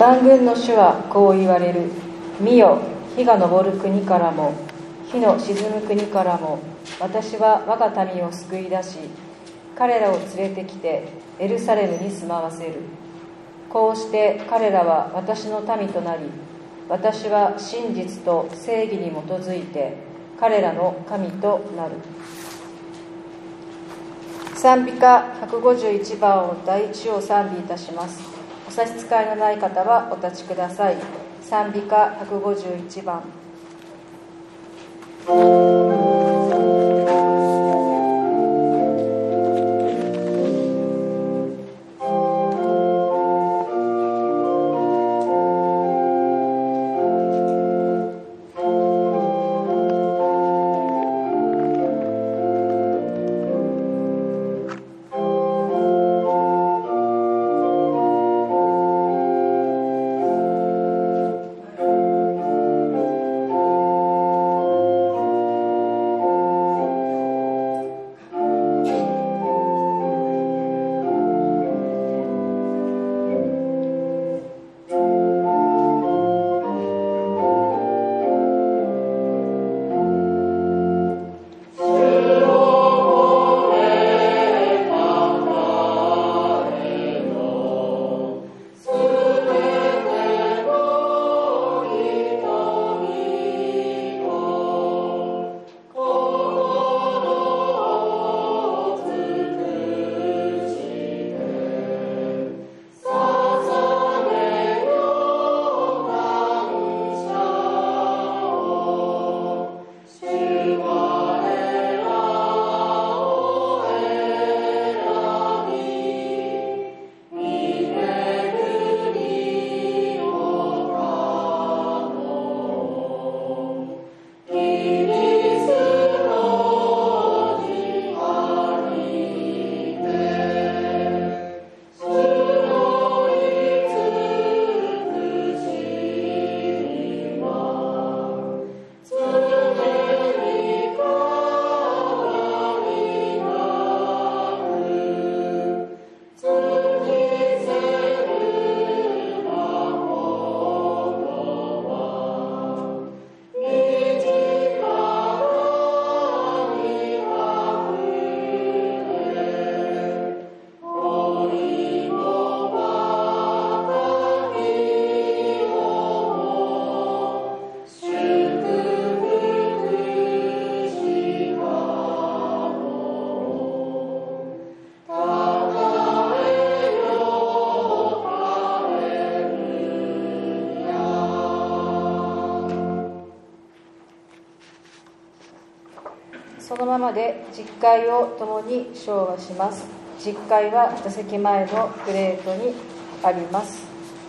万軍の主はこう言われる。見よ、日が昇る国からも日の沈む国からも私は我が民を救い出し、彼らを連れてきてエルサレムに住まわせる。こうして彼らは私の民となり、私は真実と正義に基づいて彼らの神となる。賛美歌151番を第一を賛美いたします。お差し支えのない方はお立ちください。賛美歌151番。そのままで実会を共に唱和します。実会は座席前のプレートにあります。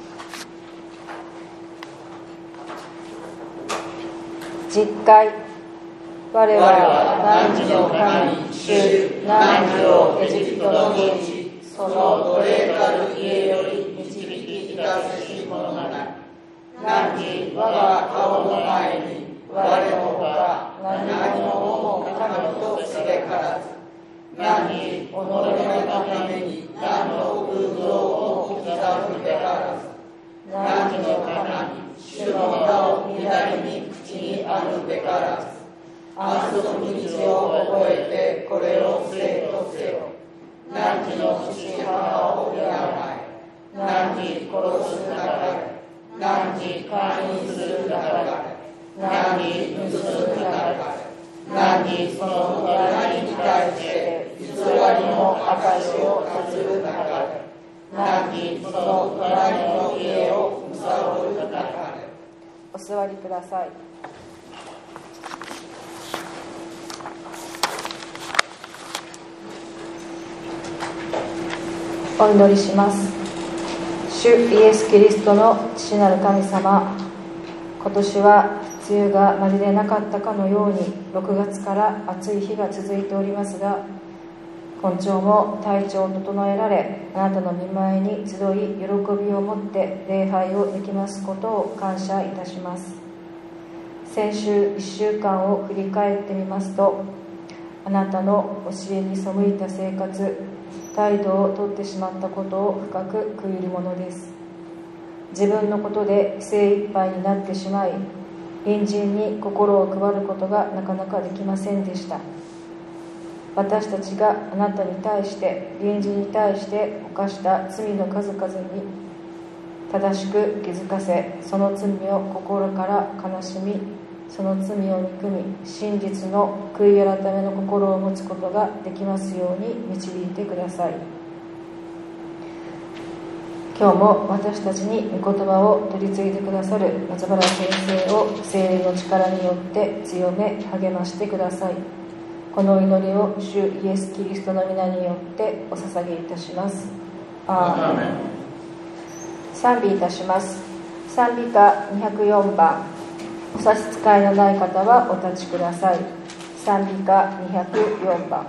実会。我は汝の神主汝をエジプトの地、その奴隷たる家より導き出せし者がない。汝我が顔の前に我のほか何者も神とすべからず、何己のために何の偶像を刻むべからず、何の神主の名を乱りに口にあるべからず、安息日を覚えてこれをせとせよ。何の父母を敬え、何殺すなかれ、何姦淫するなかれ、何盗むなかれ、何その隣に対して偽りの証を立つるなかれ、何その隣の家を貪るなかれ。お座りください。お祈りします。主イエス・キリストの父なる神様、今年は梅雨がまるでなかったかのように6月から暑い日が続いておりますが、今朝も体調を整えられ、あなたの御前に集い喜びを持って礼拝をできますことを感謝いたします。先週1週間を振り返ってみますと、あなたの教えに背いた生活、態度をとってしまったことを深く悔いるものです。 自分のことで精一杯になってしまい、隣人に心を配ることがなかなかできませんでした。私たちがあなたに対して隣人に対して犯した罪の数々に正しく気づかせ、その罪を心から悲しみ、その罪を憎み、真実の悔い改めの心を持つことができますように導いてください。今日も私たちに御言葉を取り継いでくださる松原先生を聖霊の力によって強め励ましてください。この祈りを主イエス・キリストの皆によってお捧げいたします。アーメン。賛美いたします。賛美歌204番。お差し支えのない方はお立ちください。賛美歌204番。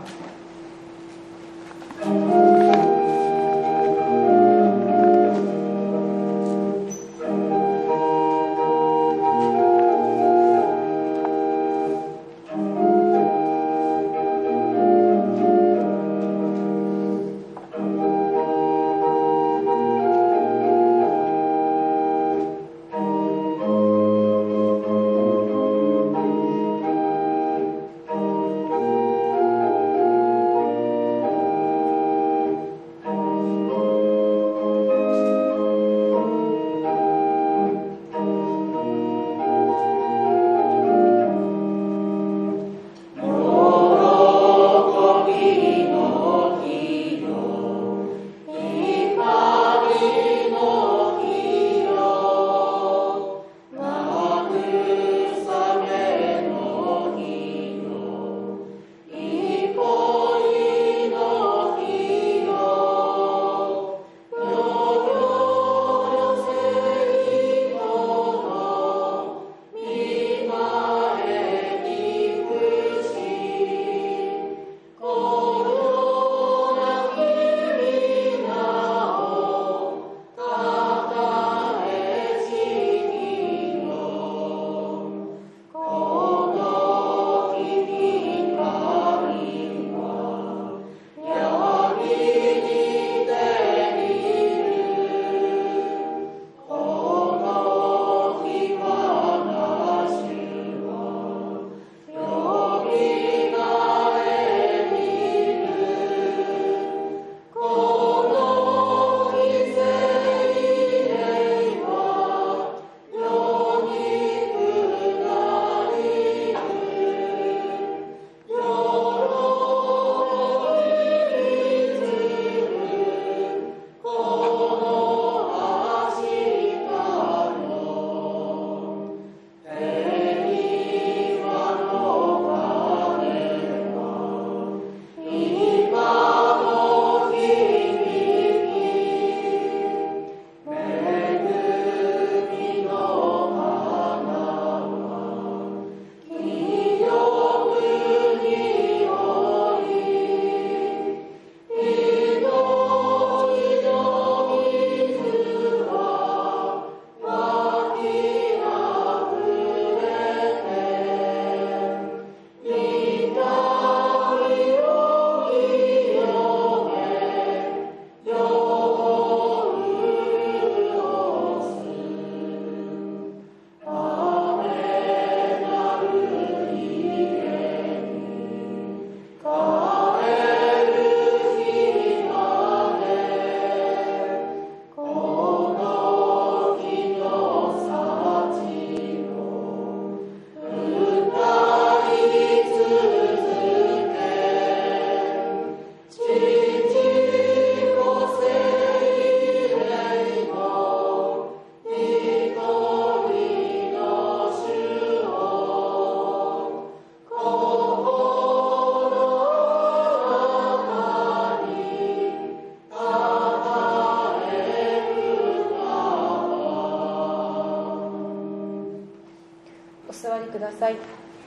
座りください。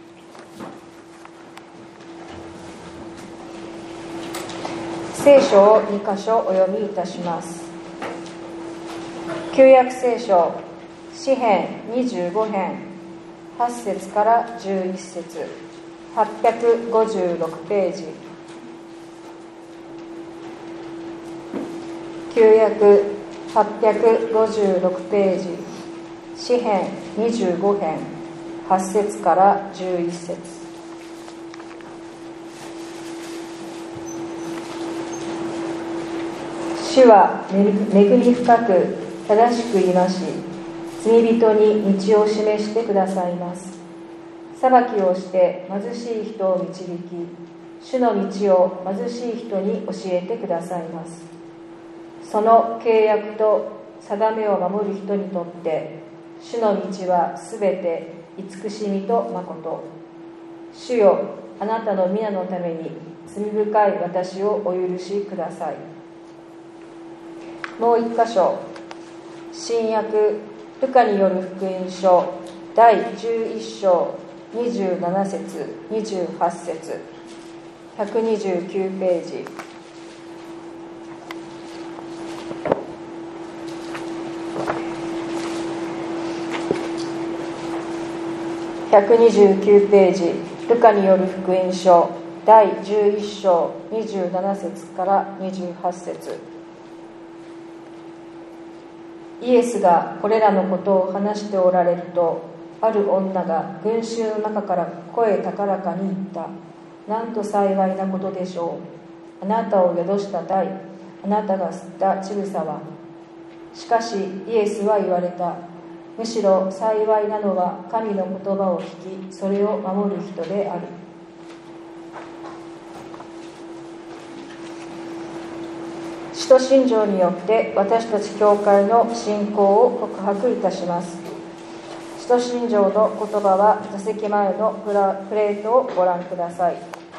聖書を2箇所お読みいたします。旧約聖書詩編25編8節から11節856ページ。旧約 856ページ、詩編25編8節から11節。主は恵み深く正しく戒し、罪人に道を示してくださいます。裁きをして貧しい人を導き、主の道を貧しい人に教えてくださいます。その契約と定めを守る人にとって、主の道はすべて慈しみと誠。主よ、あなたの皆のために罪深い私をお許しください。もう一箇所、新約ルカによる福音書第11章27節28節129ページ。129ページ、ルカによる福音書第11章27節から28節。イエスがこれらのことを話しておられると、ある女が群衆の中から声高らかに言った。なんと幸いなことでしょう。あなたを宿した鯛、あなたが吸った乳房は。しかしイエスは言われた。むしろ幸いなのは神の言葉を聞き、それを守る人である。使徒信条によって私たち教会の信仰を告白いたします。使徒信条の言葉は座席前のプレートをご覧ください。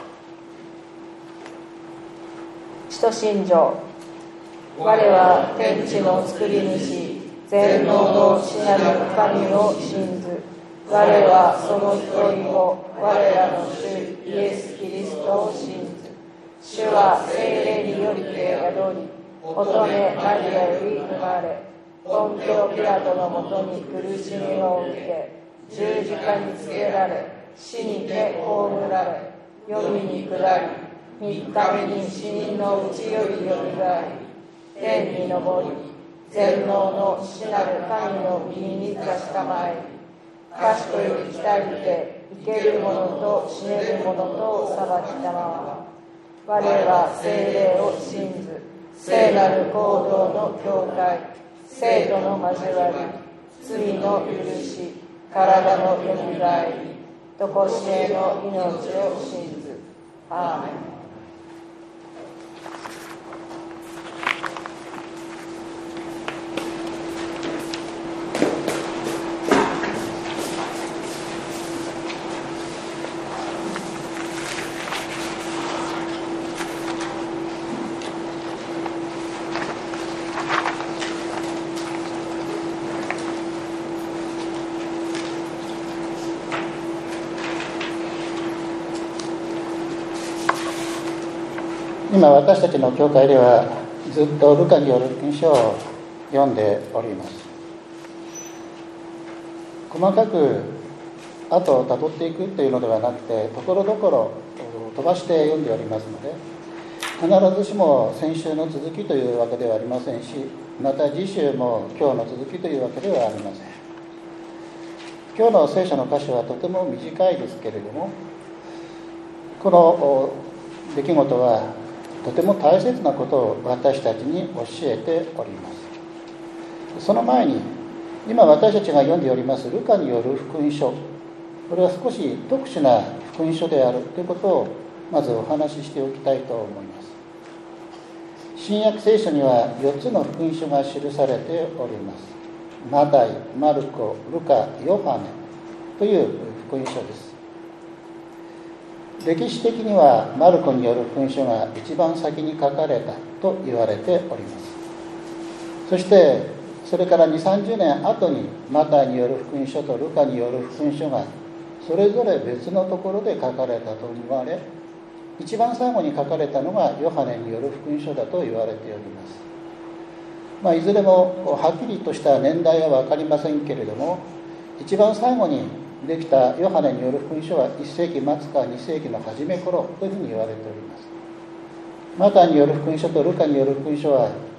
使徒信条。我は天地の作り主、全能の父なる神を信ず。我はその一人子、我らの主イエス・キリストを信ず。主は聖霊によりて宿り、乙女マリアより生まれ、ポンテオピラトのもとに苦しみを受け、十字架につけられ、死にて葬られ、黄泉に下り、3日目に死人のうちよりよみがえり、天に昇り、全能の父なる神の右に座したまえり、賢い生きたりて生ける者と死ねる者と裁きたまわ。我は聖霊を信ず、聖なる行動の教会、聖徒の交わり、罪の許し、体のよみがえり、とこしえの命を信ず。アーメン。 今私たちの教会ではずっとルカによる福音書を読んでおります。細かく後をたどっていくというのではなくて、ところどころ飛ばして読んでおりますので、必ずしも先週の続きというわけではありませんし、また次週も今日の続きというわけではありません。今日の聖書の箇所はとても短いですけれども、この出来事はとても大切なことを私たちに教えております。その前に今私たちが読んでおりますルカによる福音書、これは少し特殊な福音書であるということをまずお話ししておきたいと思います。新約聖書には4つの福音書が記されております。マタイ、マルコ、ルカ、ヨハネという福音書です。歴史的にはマルコによる福音書が一番先に書かれたと言われております。そしてそれから2、30年後にマタイによる福音書とルカによる福音書がそれぞれ別のところで書かれたと言われ、一番最後に書かれたのがヨハネによる福音書だと言われております。いずれもはっきりとした年代は分かりませんけれども、一番最後にできたヨハネによる福音書は1世紀末か2世紀の初め頃というふうに言われております。マタイによる福音書とルカによる福音書は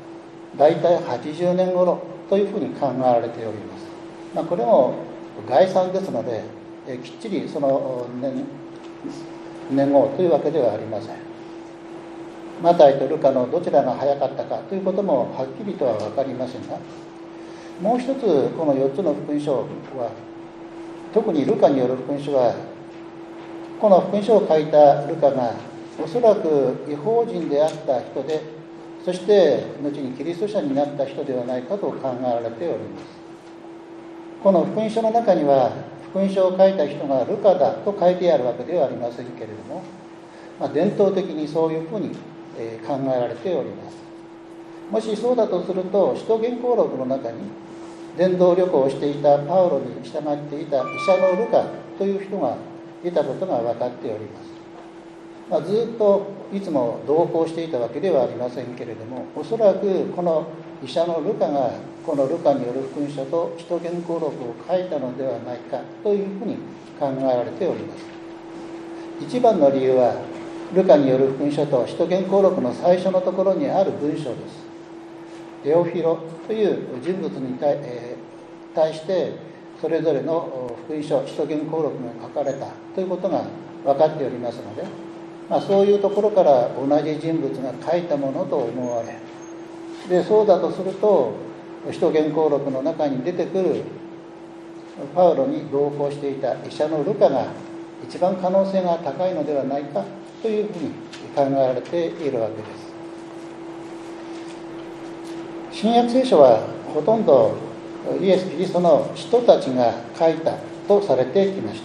大体80年頃というふうに考えられております。これも概算ですので、きっちりその年号というわけではありません。マタイとルカのどちらが早かったかということもはっきりとは分かりませんが、もう一つこの4つの福音書は、特にルカによる福音書は、この福音書を書いたルカがおそらく異邦人であった人で、そして後にキリスト者になった人ではないかと考えられております。この福音書の中には、福音書を書いた人がルカだと書いてあるわけではありませんけれども、伝統的にそういうふうに考えられております。もしそうだとすると、使徒言行録の中に伝道旅行をしていたパウロに従っていた医者のルカという人がいたことが分かっております。ずっといつも同行していたわけではありませんけれども、おそらくこの医者のルカがこのルカによる福音書と使徒言行録を書いたのではないかというふうに考えられております。一番の理由は、ルカによる福音書と使徒言行録の最初のところにある文章です。テオフィロという人物に対してそれぞれの福音書、使徒言行録が書かれたということが分かっておりますので、そういうところから同じ人物が書いたものと思われ、でそうだとすると使徒言行録の中に出てくるパウロに同行していた医者のルカが一番可能性が高いのではないかというふうに考えられているわけです。新約聖書はほとんどイエス・キリストの使徒たちが書いたとされてきました。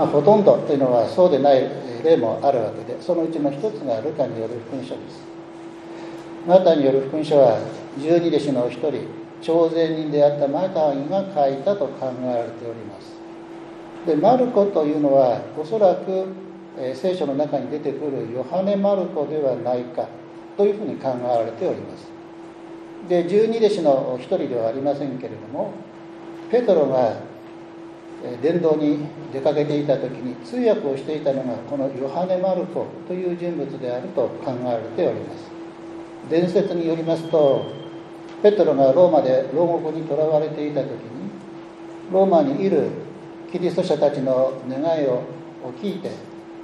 ほとんどというのはそうでない例もあるわけで、そのうちの一つがルカによる福音書です。マタイによる福音書は十二弟子の一人、徴税人であったマタイが書いたと考えられております。でマルコというのはおそらく聖書の中に出てくるヨハネ・マルコではないかというふうに考えられております。で十二弟子の一人ではありませんけれども、ペトロが伝道に出かけていた時に通訳をしていたのがこのヨハネ・マルコという人物であると考えられております。伝説によりますと、ペトロがローマで牢獄に囚われていた時に、ローマにいるキリスト者たちの願いを聞いて、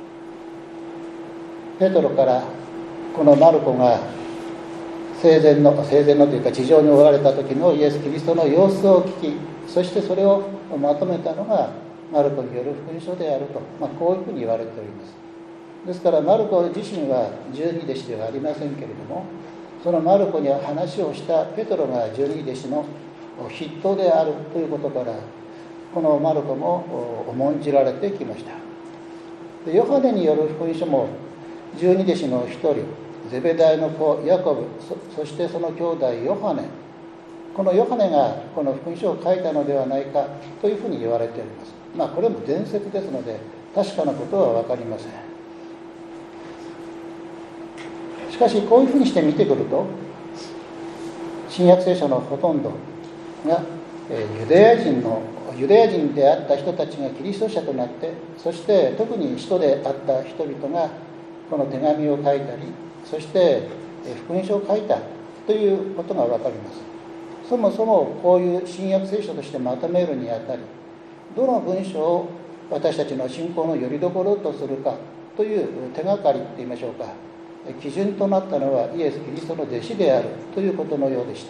ペトロからこのマルコが生前のというか地上におられた時のイエス・キリストの様子を聞き、そしてそれをまとめたのがマルコによる福音書であると、こういうふうに言われております。ですからマルコ自身は十二弟子ではありませんけれども、そのマルコに話をしたペトロが十二弟子の筆頭であるということから、このマルコも重んじられてきました。でヨハネによる福音書も十二弟子の一人、ゼベダイの子ヤコブ、そしてその兄弟ヨハネ、このヨハネがこの福音書を書いたのではないかというふうに言われております。これも伝説ですので確かなことは分かりません。しかしこういうふうにして見てくると、新約聖書のほとんどがユダヤ人であった人たちがキリスト者となって、そして特に使徒であった人々がこの手紙を書いたり、そして福音書を書いたということが分かります。そもそもこういう新約聖書としてまとめるにあたり、どの文章を私たちの信仰の拠り所とするかという手がかりといいましょうか、基準となったのはイエス・キリストの弟子であるということのようでした。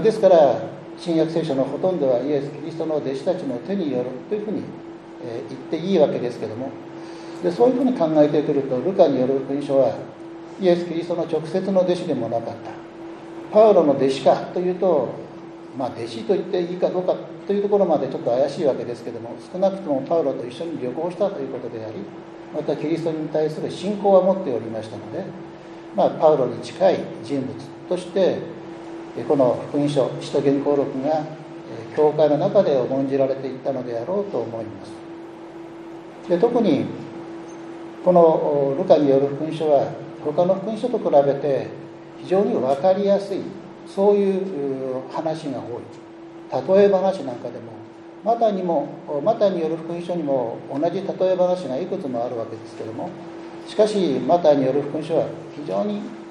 ですから新約聖書のほとんどはイエス・キリストの弟子たちの手によるというふうに言っていいわけですけども、でそういうふうに考えてくると、ルカによる福音書はイエス・キリストの直接の弟子でもなかった。パウロの弟子かというと、弟子と言っていいかどうかというところまでちょっと怪しいわけですけども、少なくともパウロと一緒に旅行したということであり、またキリストに対する信仰は持っておりましたので、パウロに近い人物としてこの福音書、使徒言行録が教会の中で重んじられていったのであろうと思います。で特にこのルカによる福音書は他の福音書と比べて非常に分かりやすい、そういう話が多い。例え話なんかでもマタイによる福音書にも同じ例え話がいくつもあるわけですけども、しかしマタイによる福音書は非常に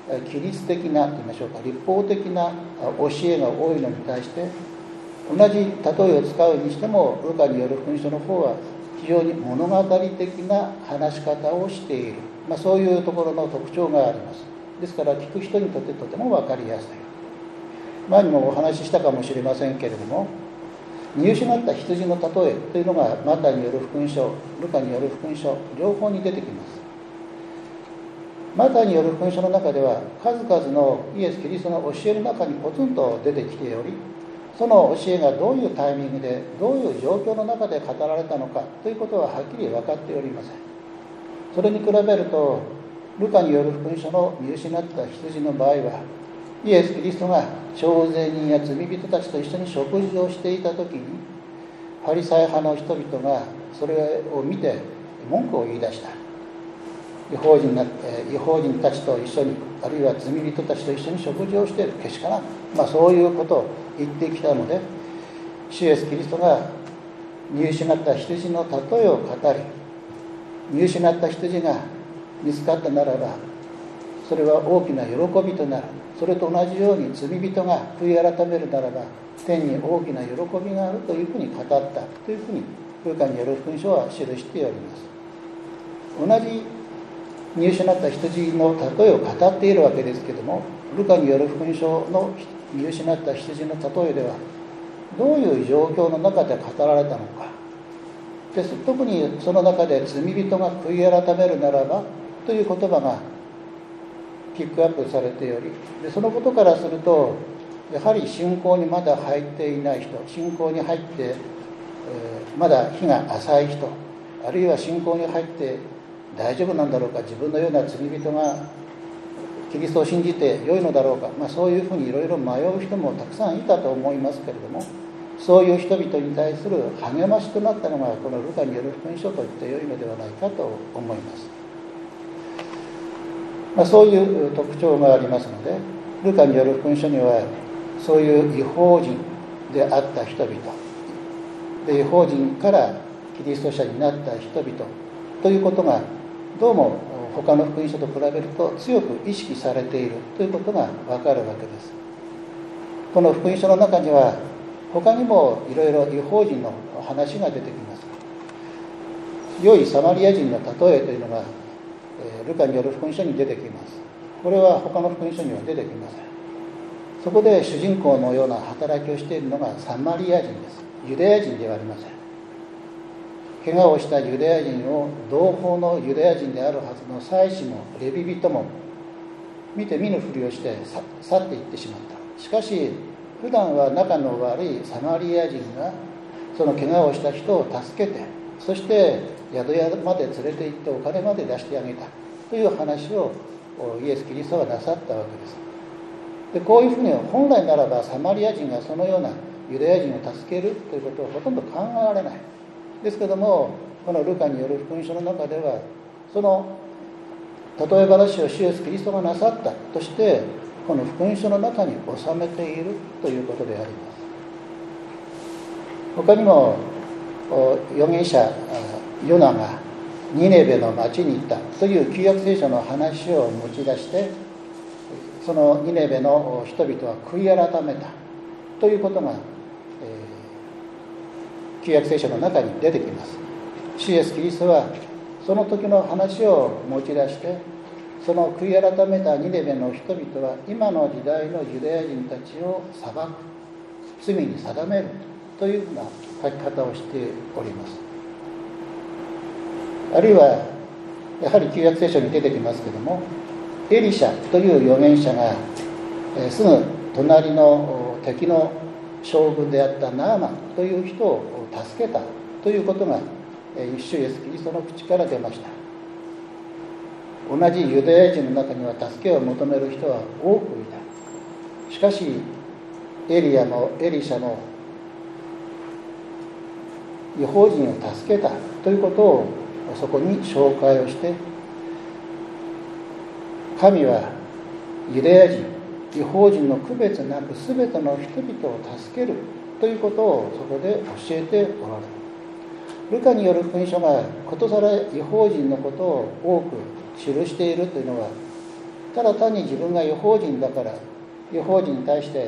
規律的なと言いましょうか、立法的な教えが多いのに対して、同じ例えを使うにしてもルカによる福音書の方は非常に物語的な話し方をしている、そういうところの特徴があります。ですから聞く人にとってとても分かりやすい。前にもお話ししたかもしれませんけれども、見失った羊の例えというのがマタイによる福音書、ルカによる福音書、両方に出てきます。マタイによる福音書の中では数々のイエス・キリストの教えの中にポツンと出てきており、その教えがどういうタイミングでどういう状況の中で語られたのかということははっきり分かっておりません。それに比べるとルカによる福音書の見失った羊の場合は、イエス・キリストが徴税人や罪人たちと一緒に食事をしていた時に、ファリサイ派の人々がそれを見て文句を言い出した。違法人たちと一緒に、あるいは罪人たちと一緒に食事をしているけしからん、そういうことを言ってきたので、主イエスキリストが見失った羊の例えを語り、見失った羊が見つかったならばそれは大きな喜びとなる。それと同じように罪人が悔い改めるならば天に大きな喜びがあるというふうに語ったというふうにルカによる福音書は記しております。同じ見失った羊の例えを語っているわけですけれども、ルカによる福音書の見失った羊の例えではどういう状況の中で語られたのかです。特にその中で罪人が悔い改めるならばという言葉がピックアップされており、でそのことからするとやはり信仰にまだ入っていない人、信仰に入って、まだ日が浅い人、あるいは信仰に入って大丈夫なんだろうか、自分のような罪人がキリストを信じて良いのだろうか、そういうふうにいろいろ迷う人もたくさんいたと思いますけれども、そういう人々に対する励ましとなったのがこのルカによる福音書と言って良いのではないかと思います。そういう特徴がありますので、ルカによる福音書にはそういう違法人であった人々で、違法人からキリスト者になった人々ということがどうも他の福音書と比べると強く意識されているということがわかるわけです。この福音書の中には他にもいろいろ違法人の話が出てきます。良いサマリア人の例えというのがルカによる福音書に出てきます。これは他の福音書には出てきません。そこで主人公のような働きをしているのがサマリア人です。ユダヤ人ではありません。怪我をしたユダヤ人を同胞のユダヤ人であるはずの祭司もレビ人も見て見ぬふりをして去っていってしまった。しかし普段は仲の悪いサマリア人がその怪我をした人を助けて、そして宿屋まで連れて行ってお金まで出してあげたという話をイエス・キリストはなさったわけです。でこういうふうに本来ならばサマリア人がそのようなユダヤ人を助けるということをほとんど考えられない。ですけどもこのルカによる福音書の中ではその例え話を主イエスキリストがなさったとしてこの福音書の中に収めているということであります。他にも預言者ヨナがニネベの町に行ったという旧約聖書の話を持ち出して、そのニネベの人々は悔い改めたということが、旧約聖書の中に出てきます。主イエスキリストはその時の話を持ち出して、その悔い改めたニネベの人々は今の時代のユダヤ人たちを裁く、罪に定めるというふうな書き方をしております。あるいはやはり旧約聖書に出てきますけども、エリシャという預言者がすぐ隣の敵の将軍であったナーマンという人を助けたということが主イエスキリストの口から出ました。同じユダヤ人の中には助けを求める人は多くいた。しかしエリシャの違法人を助けたということをそこに紹介をして、神はユダヤ人、違法人の区別なく全ての人々を助けるということをそこで教えておられる。ルカによる福音書がことさら違法人のことを多く記しているというのは、 ただ単に自分が違法人だから違法人に対して、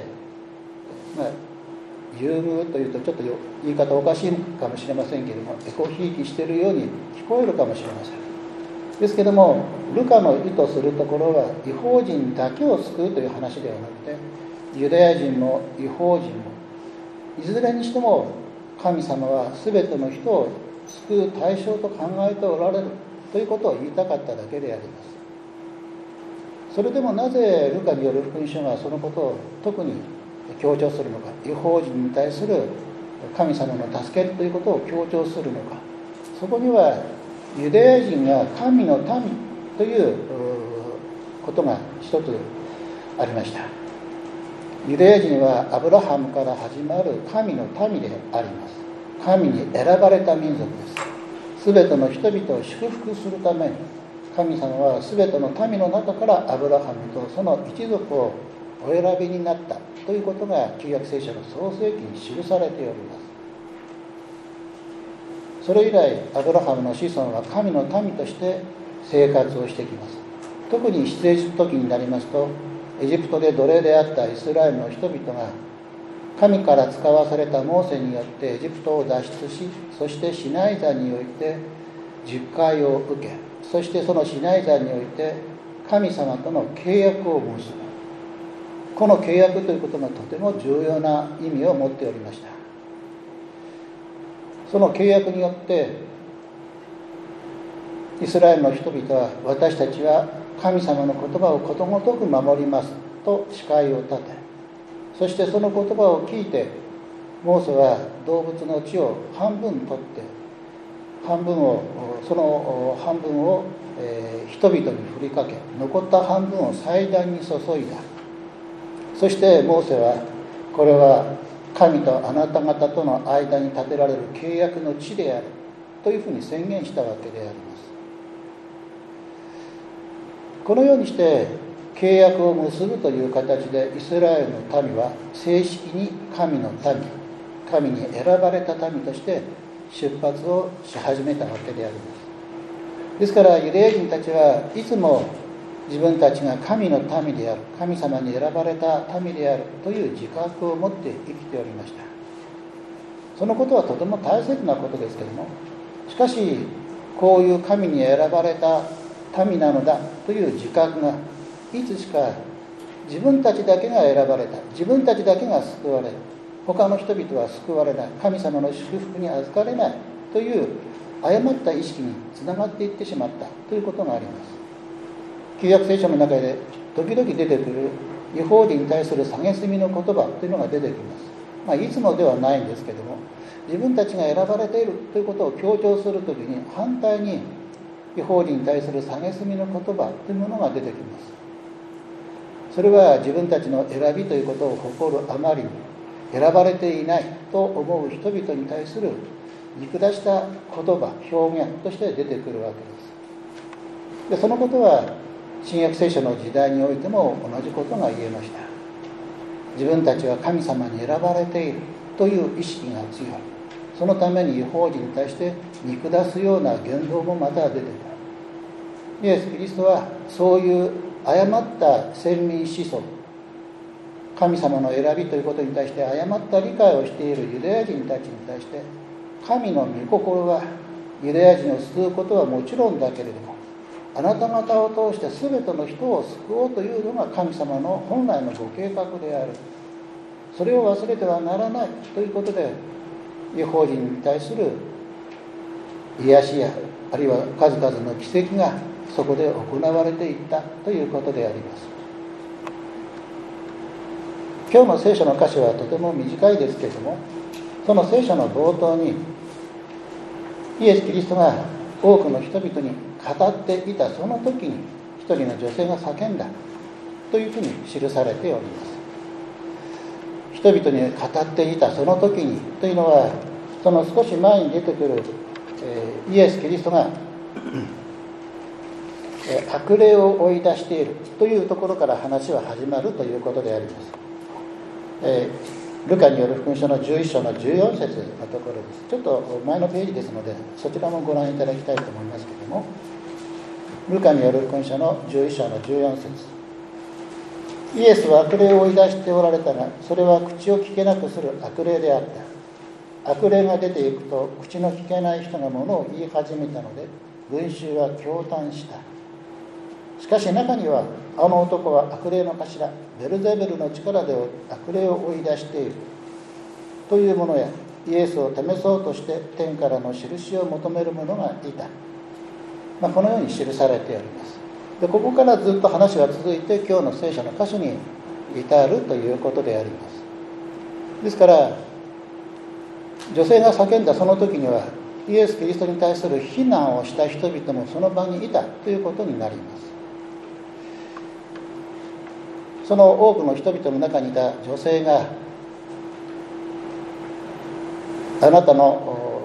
優遇というとちょっと言い方おかしいかもしれませんけれども、エコひいきしているように聞こえるかもしれません。ですけども、ルカの意図するところは違法人だけを救うという話ではなくて、ユダヤ人も違法人もいずれにしても神様は全ての人を救う対象と考えておられるということを言いたかっただけであります。それでもなぜルカによる福音書がそのことを特に強調するのか、違法人に対する神様の助けということを強調するのか、そこにはユダヤ人が神の民ということが一つありました。ユダヤ人はアブラハムから始まる神の民であります。神に選ばれた民族です。すべての人々を祝福するために神様はすべての民の中からアブラハムとその一族をお選びになったということが旧約聖書の創世記に記されております。それ以来アブラハムの子孫は神の民として生活をしてきます。特に出エジプト記になりますと、エジプトで奴隷であったイスラエルの人々が神から使わされたモーセによってエジプトを脱出し、そしてシナイ山において十戒を受け、そしてそのシナイ山において神様との契約を結ぶ。この契約ということがとても重要な意味を持っておりました。その契約によってイスラエルの人々は、私たちは神様の言葉をことごとく守りますと誓いを立て、そしてその言葉を聞いてモーセは動物の血を半分取ってその半分を人々に振りかけ、残った半分を祭壇に注いだ。そしてモーセは、これは神とあなた方との間に立てられる契約の地であるというふうに宣言したわけであります。このようにして契約を結ぶという形でイスラエルの民は正式に神の民、神に選ばれた民として出発をし始めたわけであります。ですからユダヤ人たちはいつも自分たちが神の民である、神様に選ばれた民であるという自覚を持って生きておりました。そのことはとても大切なことですけれども、しかしこういう神に選ばれた民なのだという自覚がいつしか自分たちだけが選ばれた、自分たちだけが救われる、他の人々は救われない、神様の祝福に預かれないという誤った意識につながっていってしまったということがあります。旧約聖書の中で時々出てくる違法人に対する蔑みの言葉というのが出てきます。いつもではないんですけども、自分たちが選ばれているということを強調するときに反対に違法人に対する蔑みの言葉というものが出てきます。それは自分たちの選びということを誇るあまりに選ばれていないと思う人々に対する見下した言葉、表現として出てくるわけです。でそのことは新約聖書の時代においても同じことが言えました。自分たちは神様に選ばれているという意識が強い。そのために違法人に対して見下すような言動もまた出てくる。イエス・キリストはそういう誤った先民思想、神様の選びということに対して誤った理解をしているユダヤ人たちに対して、神の御心はユダヤ人を救うことはもちろんだけれども、あなた方を通して全ての人を救おうというのが神様の本来のご計画である。それを忘れてはならないということで、違法人に対する癒しやあるいは数々の奇跡がそこで行われていったということであります。今日の聖書の箇所はとても短いですけれども、その聖書の冒頭にイエス・キリストが多くの人々に語っていたその時に一人の女性が叫んだというふうに記されております。人々に語っていたその時にというのは、その少し前に出てくる、イエス・キリストが悪霊を追い出しているというところから話は始まるということであります。ルカによる福音書の11章の14節のところです。ちょっと前のページですのでそちらもご覧いただきたいと思いますけれども、 ルカによる福音書の11章の14節。イエスは悪霊を追い出しておられたが、それは口を聞けなくする悪霊であった。悪霊が出ていくと、口の聞けない人が物を言い始めたので、群衆は驚嘆した。しかし中には、あの男は悪霊の頭、ベルゼベルの力で悪霊を追い出しているという者や、イエスを試そうとして天からの印を求める者がいた。このように記されております。で、ここからずっと話が続いて、今日の聖書の箇所に至るということであります。ですから、女性が叫んだその時には、イエス・キリストに対する非難をした人々もその場にいたということになります。その多くの人々の中にいた女性が、あなたの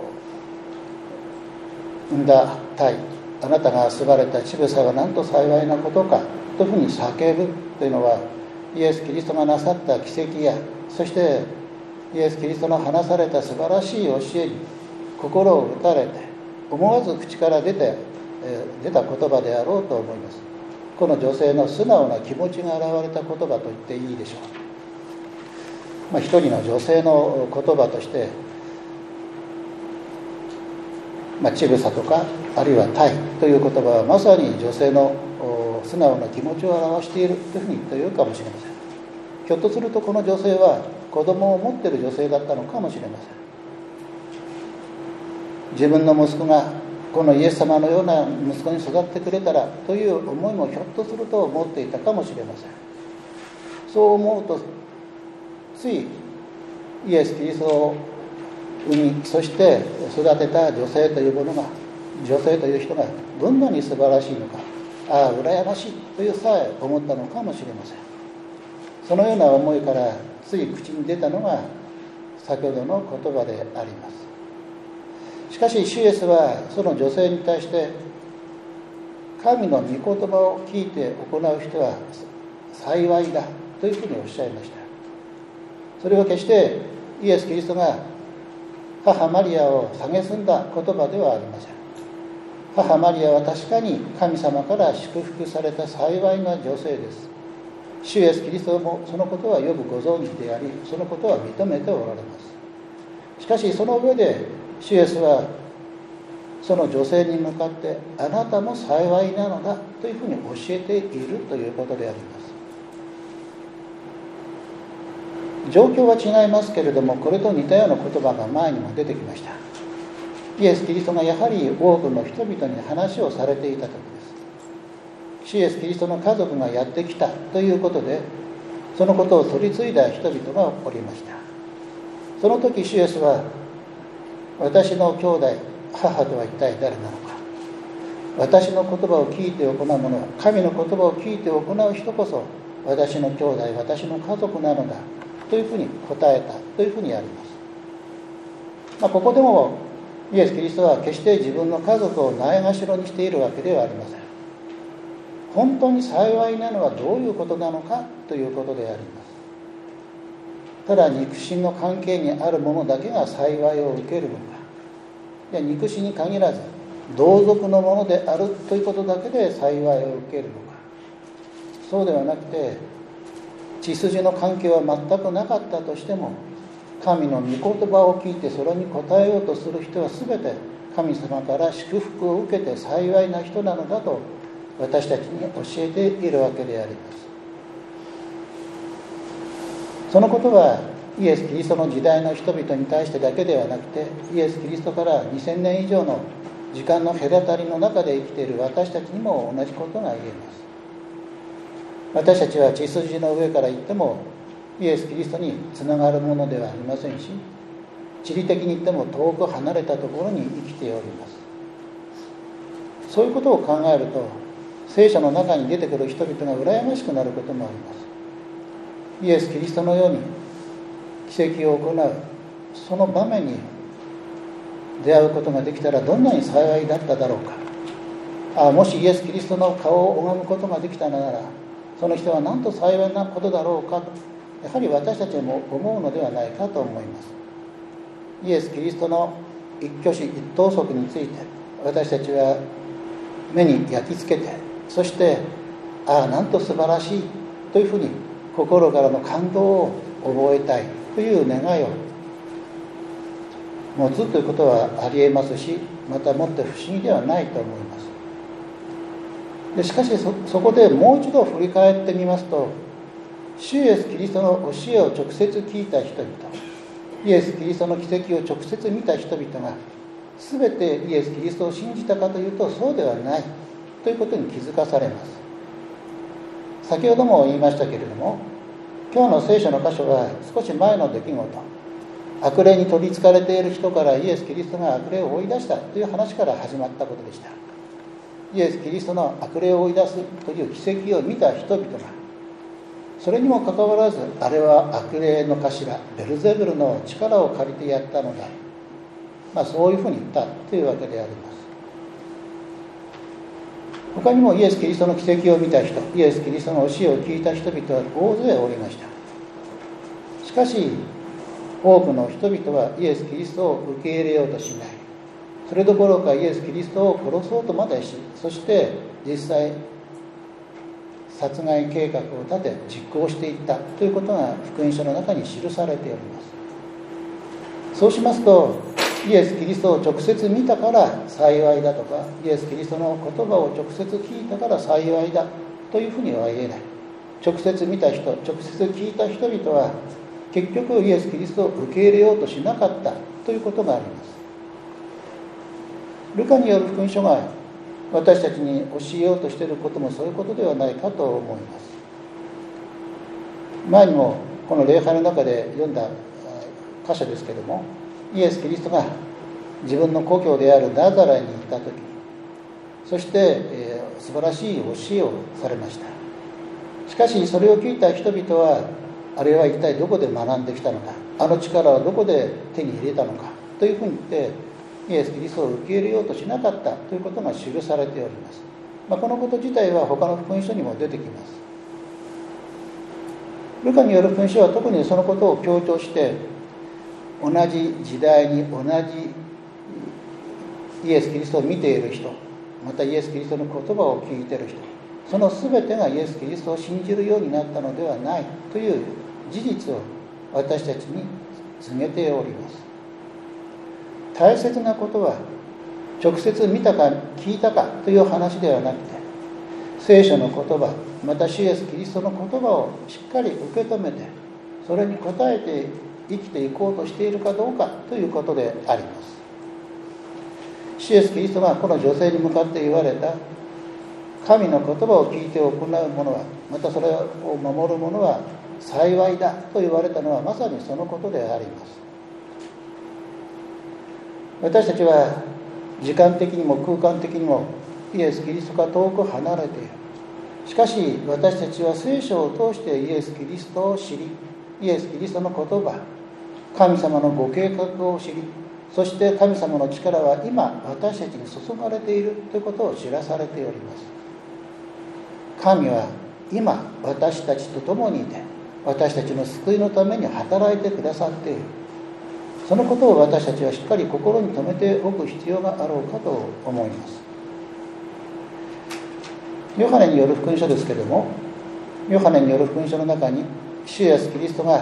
産んだ胎、あなたが結ばれた乳房はなんと幸いなことかというふうに叫ぶというのは、イエス・キリストがなさった奇跡や、そしてイエス・キリストの話された素晴らしい教えに心を打たれて、思わず口から出た言葉であろうと思います。この女性の素直な気持ちが現れた言葉と言っていいでしょう。一人の女性の言葉として、乳房とかあるいは胎という言葉はまさに女性の素直な気持ちを表しているというふうに言っているかもしれません。ひょっとするとこの女性は子供を持っている女性だったのかもしれません。自分の息子がこのイエス様のような息子に育ってくれたらという思いもひょっとすると持っていたかもしれません。そう思うとついイエス・キリストを産み、そして育てた女性というものが、女性という人がどんなに素晴らしいのか、ああ羨ましいというさえ思ったのかもしれません。そのような思いからつい口に出たのが先ほどの言葉であります。しかし主イエスはその女性に対して、神の御言葉を聞いて行う人は幸いだというふうにおっしゃいました。それは決してイエス・キリストが母マリアを蔑んだ言葉ではありません。母マリアは確かに神様から祝福された幸いな女性です。主イエス・キリストもそのことはよくご存知であり、そのことは認めておられます。しかしその上で主イエスはその女性に向かって、あなたも幸いなのだというふうに教えているということであります。状況は違いますけれども、これと似たような言葉が前にも出てきました。イエス・キリストがやはり多くの人々に話をされていた時です。主イエス・キリストの家族がやってきたということで、そのことを取り継いだ人々がおりました。その時主イエスは、私の兄弟、母とは一体誰なのか、私の言葉を聞いて行う者は、神の言葉を聞いて行う人こそ私の兄弟、私の家族なのだというふうに答えたというふうにあります。ここでもイエス・キリストは決して自分の家族をないがしろにしているわけではありません。本当に幸いなのはどういうことなのかということであります。ただ肉親の関係にある者だけが幸いを受けるのか、いや肉親に限らず同族のものであるということだけで幸いを受けるのか、そうではなくて、血筋の関係は全くなかったとしても、神の御言葉を聞いてそれに応えようとする人は全て神様から祝福を受けて幸いな人なのだと私たちに教えているわけであります。そのことはイエス・キリストの時代の人々に対してだけではなくて、イエス・キリストから2000年以上の時間の隔たりの中で生きている私たちにも同じことが言えます。私たちは血筋の上から言ってもイエス・キリストにつながるものではありませんし、地理的に言っても遠く離れたところに生きております。そういうことを考えると、聖書の中に出てくる人々が羨ましくなることもあります。イエス・キリストのように奇跡を行うその場面に出会うことができたらどんなに幸いだっただろうか。もしイエス・キリストの顔を拝むことができたなら、その人はなんと幸いなことだろうかと、やはり私たちも思うのではないかと思います。イエス・キリストの一挙手一投足について私たちは目に焼き付けて、そしてなんと素晴らしいというふうに心からの感動を覚えたいという願いを持つということはありえますし、またもって不思議ではないと思います。でしかし そこでもう一度振り返ってみますと、主イエスキリストの教えを直接聞いた人々、イエスキリストの奇跡を直接見た人々が全てイエスキリストを信じたかというと、そうではないということに気づかされます。先ほども言いましたけれども、今日の聖書の箇所は少し前の出来事、悪霊に取りつかれている人からイエス・キリストが悪霊を追い出したという話から始まったことでした。イエス・キリストの悪霊を追い出すという奇跡を見た人々が、それにもかかわらず、あれは悪霊の頭ベルゼブルの力を借りてやったのだ、そういうふうに言ったというわけであります。他にもイエス・キリストの奇跡を見た人、イエス・キリストの教えを聞いた人々は大勢おりました。しかし多くの人々はイエス・キリストを受け入れようとしない。それどころかイエス・キリストを殺そうとまでし、そして実際殺害計画を立て実行していったということが福音書の中に記されております。そうしますと、イエス・キリストを直接見たから幸いだとか、イエス・キリストの言葉を直接聞いたから幸いだというふうには言えない。直接見た人、直接聞いた人々は結局イエス・キリストを受け入れようとしなかったということがあります。ルカによる福音書が私たちに教えようとしていることもそういうことではないかと思います。前にもこの礼拝の中で読んだ箇所ですけれども、イエス・キリストが自分の故郷であるナザレに行った時に、そして、素晴らしい教えをされました。しかしそれを聞いた人々は、あれは一体どこで学んできたのか、あの力はどこで手に入れたのかというふうに言って、イエス・キリストを受け入れようとしなかったということが記されております。このこと自体は他の福音書にも出てきます。ルカによる福音書は特にそのことを強調して、同じ時代に同じイエス・キリストを見ている人、またイエス・キリストの言葉を聞いている人、その全てがイエス・キリストを信じるようになったのではないという事実を私たちに告げております。大切なことは直接見たか聞いたかという話ではなくて、聖書の言葉、また主イエス・キリストの言葉をしっかり受け止めて、それに応えて生きていこうとしているかどうかということであります。主イエス・キリストがこの女性に向かって言われた、神の言葉を聞いて行う者は、またそれを守る者は幸いだと言われたのは、まさにそのことであります。私たちは時間的にも空間的にもイエス・キリストから遠く離れている。しかし私たちは聖書を通してイエス・キリストを知り、イエス・キリストの言葉、神様のご計画を知り、そして神様の力は今私たちに注がれているということを知らされております。神は今私たちと共にいて、私たちの救いのために働いてくださっている。そのことを私たちはしっかり心に留めておく必要があろうかと思います。ヨハネによる福音書ですけれども、ヨハネによる福音書の中に、主イエス・キリストが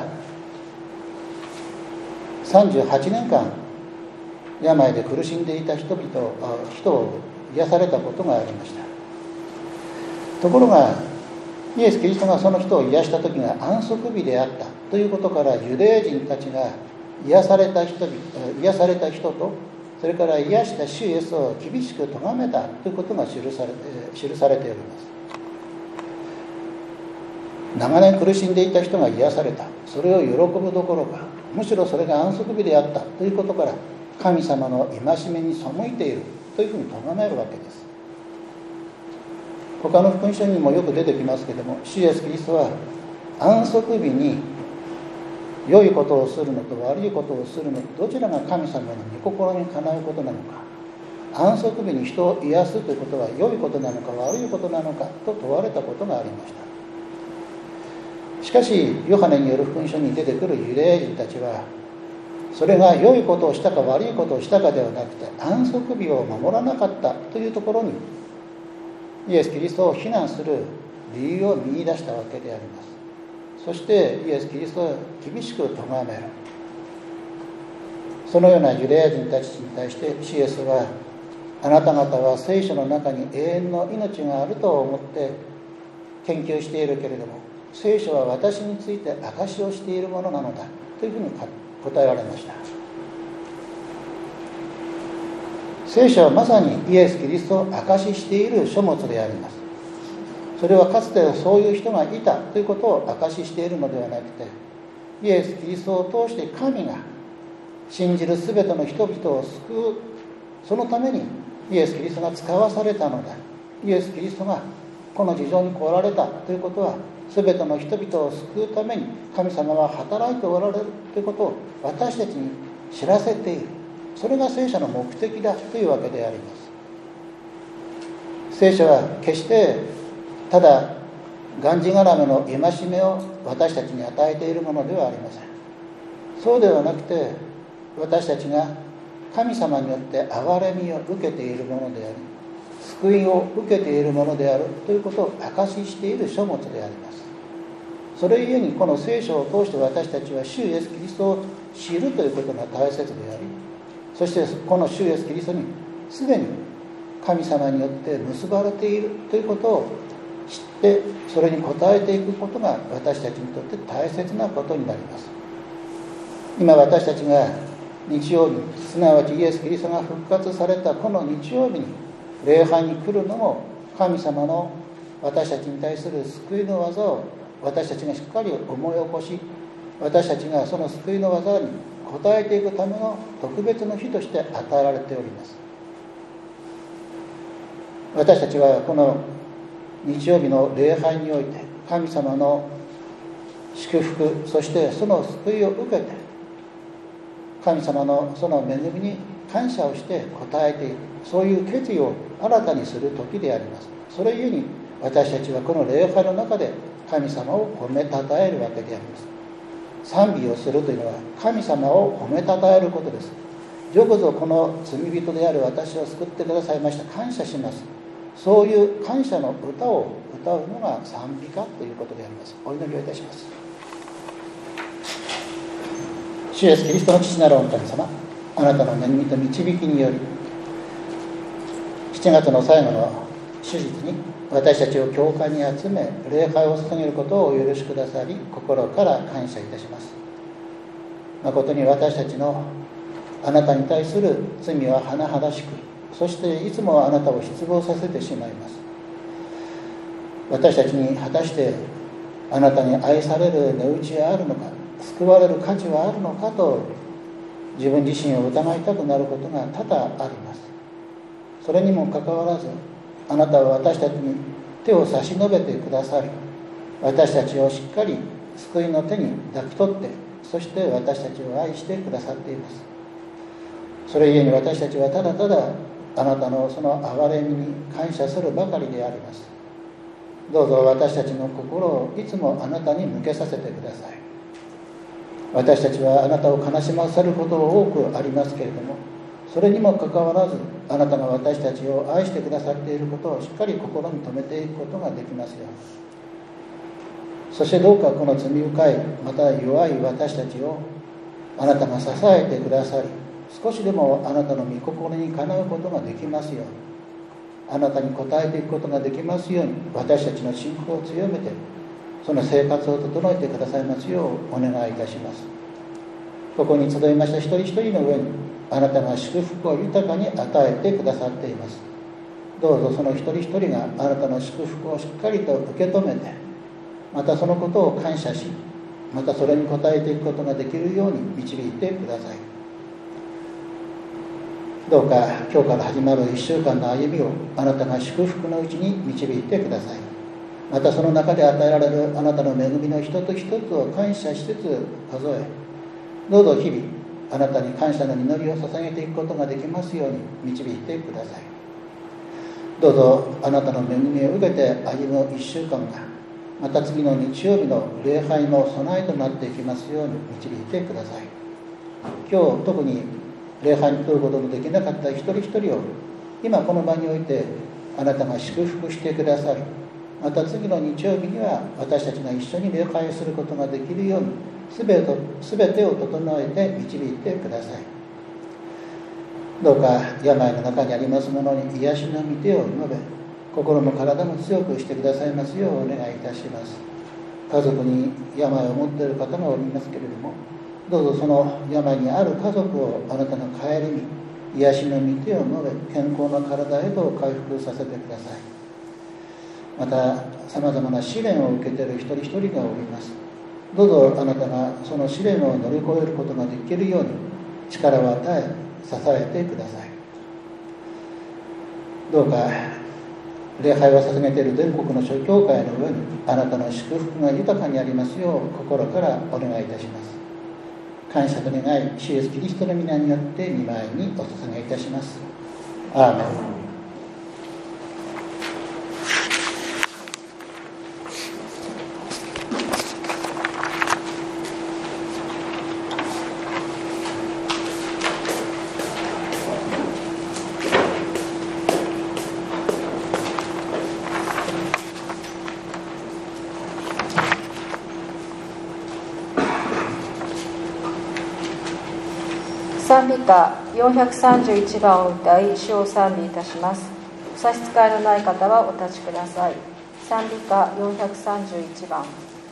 38年間病で苦しんでいた人を癒されたことがありました。ところがイエス・キリストがその人を癒した時が安息日であったということから、ユダヤ人たちが癒された人と、それから癒した主イエスを厳しく咎めたということが記されております。長年苦しんでいた人が癒された、それを喜ぶどころか、むしろそれが安息日であったということから、神様の戒めに背いているというふうに咎めるわけです。他の福音書にもよく出てきますけれども、主イエス・キリストは安息日に良いことをするのと悪いことをするのと、どちらが神様の御心にかなうことなのか、安息日に人を癒すということは良いことなのか悪いことなのかと問われたことがありました。しかしヨハネによる福音書に出てくるユダヤ人たちは、それが良いことをしたか悪いことをしたかではなくて、安息日を守らなかったというところにイエス・キリストを非難する理由を見出したわけであります。そしてイエス・キリストを厳しく咎める。そのようなユダヤ人たちに対してシエスは、あなた方は聖書の中に永遠の命があると思って研究しているけれども、聖書は私について証しをしているものなのだというふうに答えられました。聖書はまさにイエス・キリストを証ししている書物であります。それはかつてそういう人がいたということを証ししているのではなくて、イエス・キリストを通して神が信じるすべての人々を救う、そのためにイエス・キリストが使わされたのだ。イエス・キリストがこの地上に来られたということは、すべての人々を救うために神様は働いておられるということを私たちに知らせている。それが聖書の目的だというわけであります。聖書は決してただがんじがらめの戒めを私たちに与えているものではありません。そうではなくて、私たちが神様によって憐れみを受けているものであり、救いを受けているものであるということを証ししている書物であります。それゆえにこの聖書を通して私たちは主イエス・キリストを知るということが大切であり、そしてこの主イエス・キリストにすでに神様によって結ばれているということを知って、それに応えていくことが私たちにとって大切なことになります。今私たちが日曜日、すなわちイエス・キリストが復活されたこの日曜日に礼拝に来るのも、神様の私たちに対する救いの技を私たちがしっかり思い起こし、私たちがその救いの技に応えていくための特別の日として与えられております。私たちはこの日曜日の礼拝において神様の祝福、そしてその救いを受けて神様のその恵みに感謝をして応えていく、そういう決意を新たにする時であります。それゆえに私たちはこの礼拝の中で神様を褒めたたえるわけであります。賛美をするというのは神様を褒めたたえることです。よくぞこの罪人である私を救ってくださいました、感謝します、そういう感謝の歌を歌うのが賛美歌ということであります。お祈りをいたします。主イエスキリストの父なる御神様、あなたの恵みと導きにより7月の最後の主日に私たちを教会に集め礼拝を捧げることをお許しくださり、心から感謝いたします。誠に私たちのあなたに対する罪は甚だしく、そしていつもあなたを失望させてしまいます。私たちに果たしてあなたに愛される値打ちはあるのか、救われる価値はあるのかと自分自身を疑いたくなることが多々あります。それにもかかわらず、あなたは私たちに手を差し伸べてくださり、私たちをしっかり救いの手に抱き取って、そして私たちを愛してくださっています。それゆえに私たちはただただあなたのその憐れみに感謝するばかりであります。どうぞ私たちの心をいつもあなたに向けさせてください。私たちはあなたを悲しませること多くありますけれども、それにもかかわらずあなたが私たちを愛してくださっていることをしっかり心に留めていくことができますように。そしてどうかこの罪深いまた弱い私たちをあなたが支えてくださり、少しでもあなたの御心にかなうことができますように、あなたに応えていくことができますように、私たちの信仰を強めてその生活を整えてくださいますようお願いいたします。ここに集いました一人一人の上にあなたが祝福を豊かに与えてくださっています。どうぞその一人一人があなたの祝福をしっかりと受け止めて、またそのことを感謝し、またそれに応えていくことができるように導いてください。どうか今日から始まる1週間の歩みをあなたが祝福のうちに導いてください。またその中で与えられるあなたの恵みの一つ一つを感謝しつつ数え、どうぞ日々あなたに感謝の祈りを捧げていくことができますように導いてください。どうぞあなたの恵みを受けて歩む1週間がまた次の日曜日の礼拝の備えとなっていきますように導いてください。今日特に礼拝に来ることのできなかった一人一人を今この場においてあなたが祝福してくださる。また次の日曜日には私たちが一緒に礼拝をすることができるようにすべてを整えて導いてください。どうか病の中にあります者に癒しの御手を述べ、心も体も強くしてくださいますようお願いいたします。家族に病を持っている方がおりますけれども、どうぞその病にある家族をあなたの帰りに癒しの御手を述べ、健康な体へと回復させてください。またさまざまな試練を受けている一人一人がおります。どうぞあなたがその試練を乗り越えることができるように力を与え支えてください。どうか礼拝を捧げている全国の諸教会の上にあなたの祝福が豊かにありますよう心からお願いいたします。感謝と願い、主イエスキリストの皆によって御前にお捧げいたします。アーメン。 賛美歌431番を歌い主を賛美いたします。お差し支えのない方はお立ちください。賛美歌431番。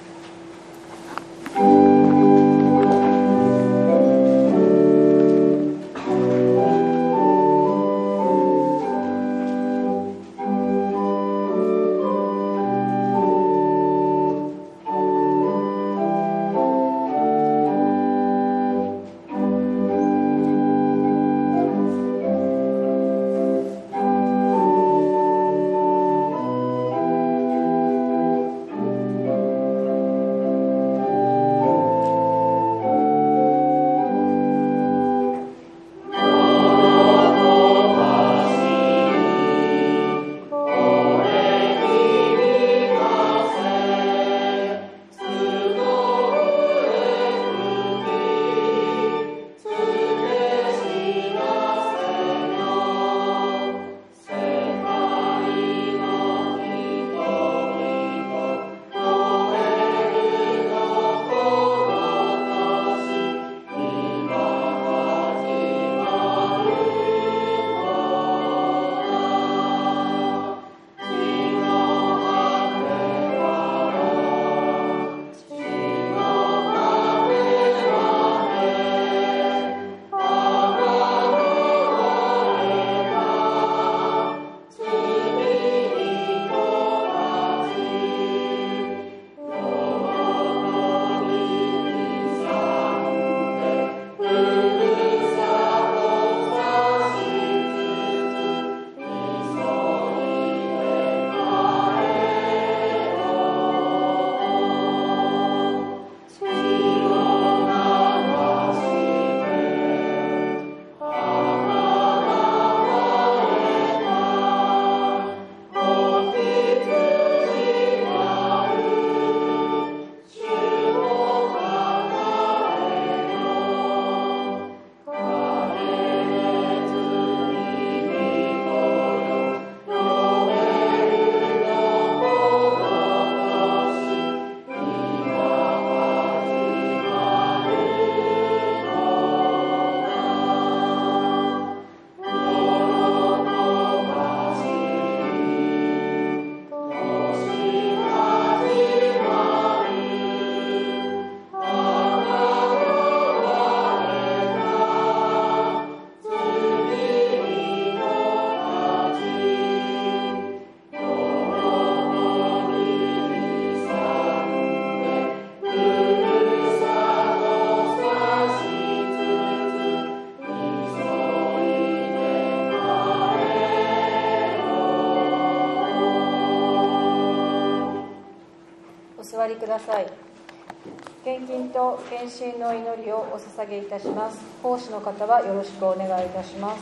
座りください。献金と献身の祈りをお捧げいたします。奉仕の方はよろしくお願いいたします。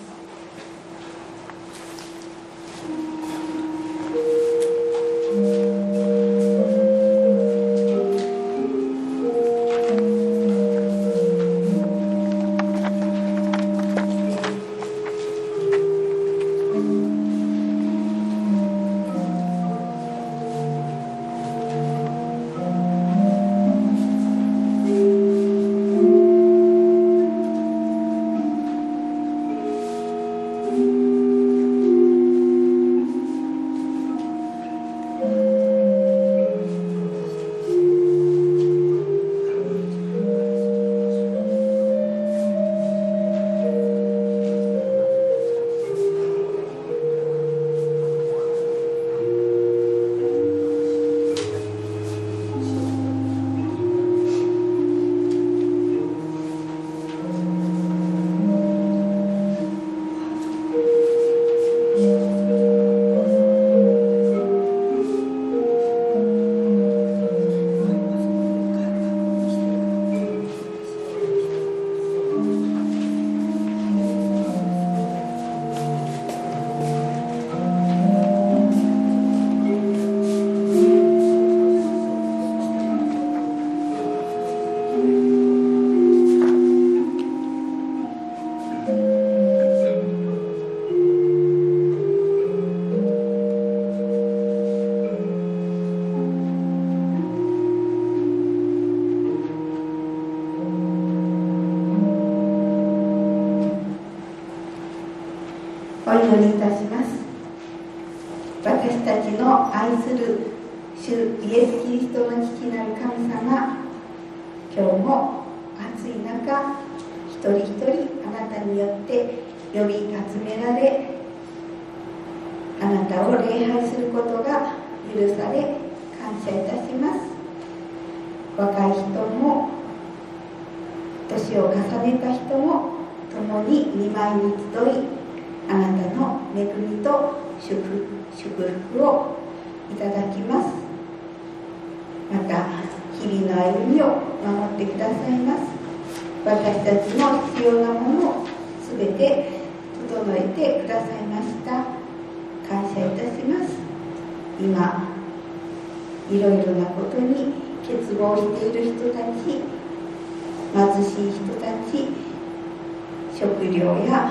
お祈りいたします。私たちの愛する主イエス・キリストの父なる神様、今日も暑い中、一人一人あなたによって呼び集められ、あなたを礼拝することが許され感謝いたします。若い人も年を重ねた人も共に御前に集い、あなたの恵みと祝福をいただきます。また日々の歩みを守ってくださいます。私たちの必要なものをすべて整えてくださいました。感謝いたします。今いろいろなことに欠乏している人たち、貧しい人たち、食料や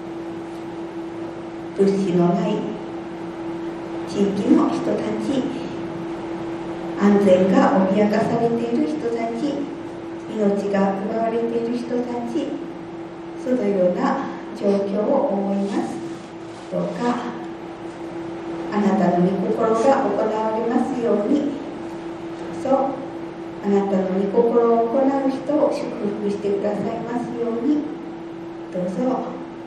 物資のない地域の人たち、安全が脅かされている人たち、命が奪われている人たち、そのような状況を思います。どうかあなたの御心が行われますように、そうあなたの御心を行う人を祝福してくださいますように、どうぞ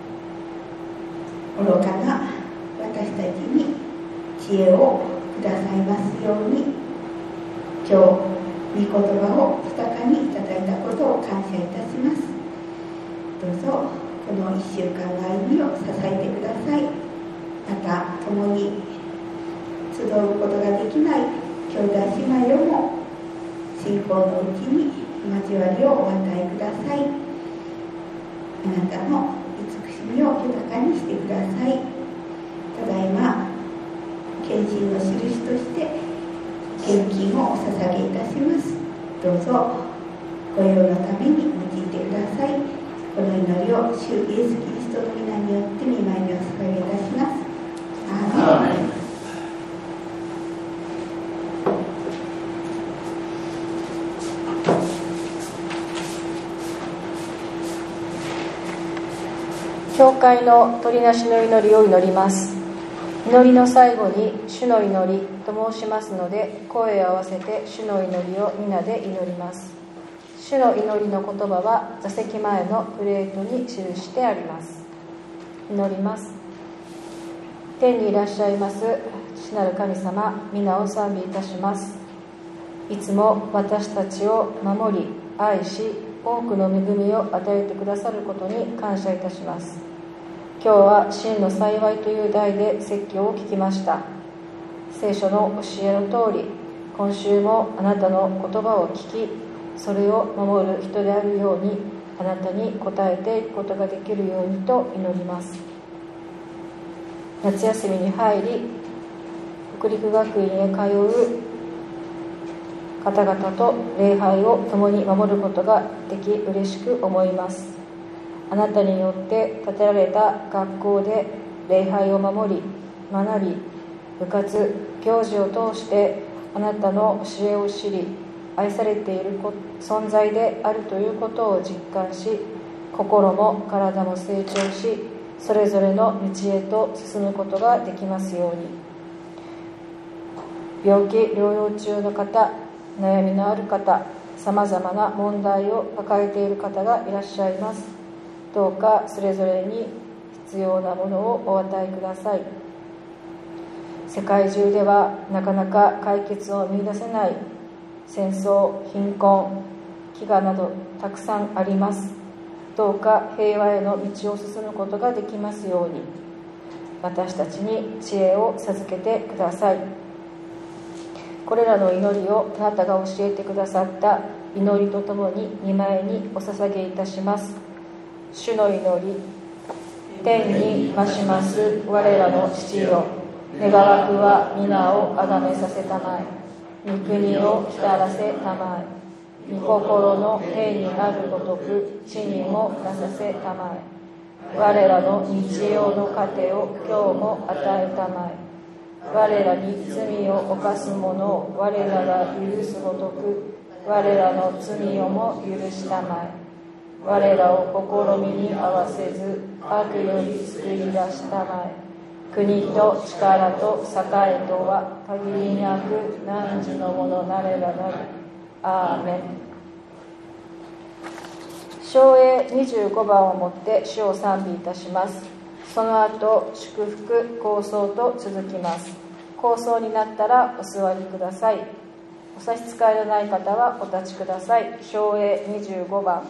愚かな私たちに知恵をくださいますように、今日御言葉を豊かにいただいたことを感謝いたします。どうぞこの1週間の歩みを支えてください。また共に集うことができない兄弟姉妹をも信仰のうちに交わりをお与えください。あなたの慈しみを豊かにしてください。ただいま献身の印として献金をお捧げいたします。どうぞご用のために用いてください。この祈りを主イエス・キリストの皆によって御前にお捧げいたします。アーメン。 教会の取りなしの祈りを祈ります。祈りの最後に主の祈りと申しますので、声を合わせて主の祈りを皆で祈ります。主の祈りの言葉は座席前のプレートに記してあります。祈ります。天にいらっしゃいます父なる神様、皆を賛美いたします。いつも私たちを守り愛し、多くの恵みを与えてくださることに感謝いたします。今日は真の幸いという題で説教を聞きました。聖書の教えの通り、今週もあなたの言葉を聞き、それを守る人であるように、あなたに応えていくことができるようにと祈ります。夏休みに入り、北陸学院へ通う方々と礼拝を共に守ることができ嬉しく思います。あなたによって建てられた学校で礼拝を守り学び、部活行事を通してあなたの教えを知り、愛されている存在であるということを実感し、心も体も成長し、それぞれの道へと進むことができますように。病気療養中の方、悩みのある方、さまざまな問題を抱えている方がいらっしゃいます。どうかそれぞれに必要なものをお与えください。世界中ではなかなか解決を見出せない戦争、貧困、飢餓などたくさんあります。どうか平和への道を進むことができますように、私たちに知恵を授けてください。これらの祈りをあなたが教えてくださった祈りとともに御前にお捧げいたします。主の祈り。天に増します我らの父よ、願わくは皆をあがめさせたまえ、御国を来たらせたまえ、御心の天にあるごとく地にもなさせたまえ。我らの日曜の糧を今日も与えたまえ。我らに罪を犯す者を我らが許すごとく我らの罪をも許したまえ。 我らを試みに合わせず、悪より救い出したまえ。国と力と栄とは限りなく汝のものなればなり。アーメン。唱詠25番をもって主を賛美いたします。その後、祝福、高奏と続きます。高奏になったらお座りください。お差し支えのない方はお立ちください。唱詠25番。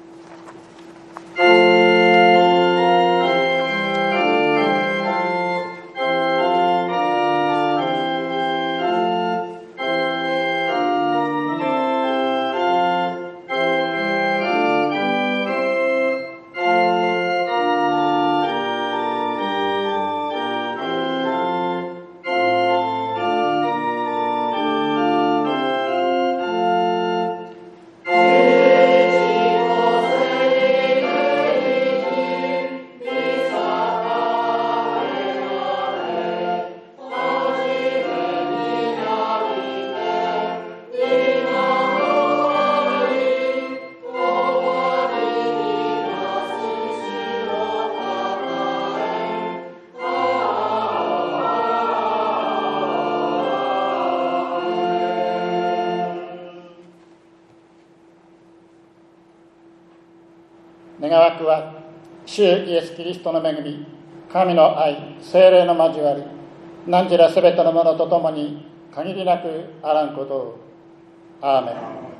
願わくは主イエス・キリストの恵み、神の愛、聖霊の交わり、何時らすべてのものとともに限りなくあらんことを。アーメン。